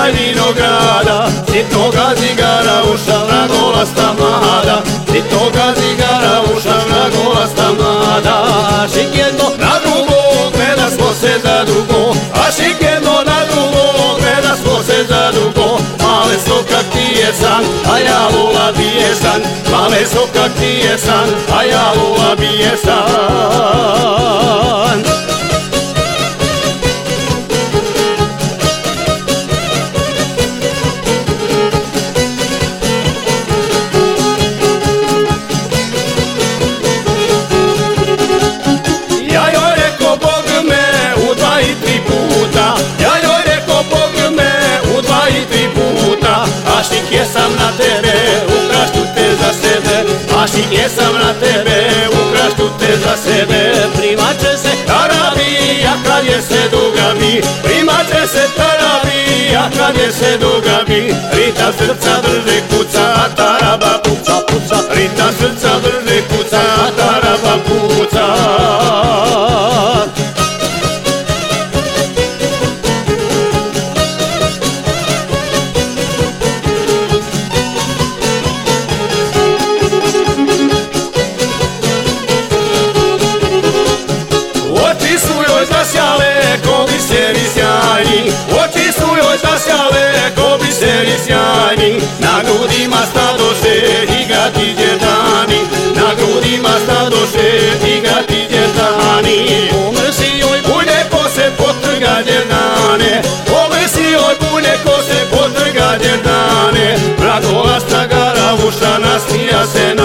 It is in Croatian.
kraj vinograda, sitnoga zigara uša vragolasta mlada, sitnoga zigara uša vragolasta mlada. Šikendo na drugo, gleda smo se za drugo, a šikendo na drugo, gleda smo se za drugo. Male so kak ti je san, a ja lula bije san, male so kak ti je san, a ja lula bije san. Jesam na tebe, ukrašću te za sebe, ašik jesam na tebe, ukrašću te za sebe. Primače se tarabija kad je se dugavi, primače se tarabija kad je se dugavi. Rita srca brže kuca, a taraba puca puca, rita srca brže kuca, a taraba puca. Oči su joj zasjale ko biseri sjajni, na grudima stadoše igati djedani, na grudima stadoše igati djedani. Pomrsi joj bulje ko se potrga djedane, pomrsi joj bulje ko se potrga djedane. Vragolasta gara uša nasmija se